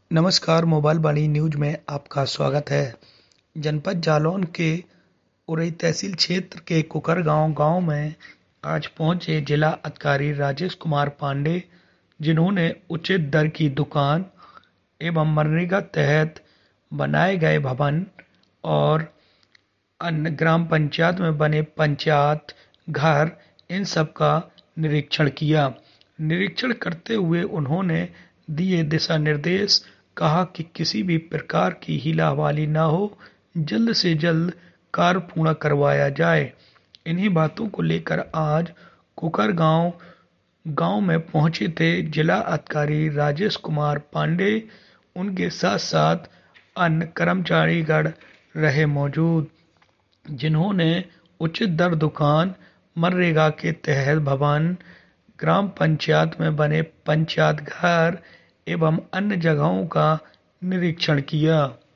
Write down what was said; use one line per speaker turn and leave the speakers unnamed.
नमस्कार, मोबाइल वाणी न्यूज में आपका स्वागत है। जनपद जालौन के उरई तहसील क्षेत्र के कुकरगांव गांव में आज पहुंचे जिला अधिकारी राजेश कुमार पांडे, जिन्होंने उचित दर की दुकान एवं मनरेगा तहत बनाए गए भवन और अन्य ग्राम पंचायत में बने पंचायत घर इन सब का निरीक्षण किया। निरीक्षण करते हुए उन्होंने दिए दिशा निर्देश, कहा कि किसी भी प्रकार की हीला हवाली न हो, जल्द से जल्द कार्य पूर्ण करवाया जाए। इन्हीं बातों को लेकर आज कुकर गांव में पहुंचे थे जिला अधिकारी राजेश कुमार पांडे। उनके साथ साथ अन्य कर्मचारीगण रहे मौजूद, जिन्होंने उचित दर दुकान, मनरेगा के तहत भवन, ग्राम पंचायत में बने पंचायत घर एवं अन्य जगहों का निरीक्षण किया।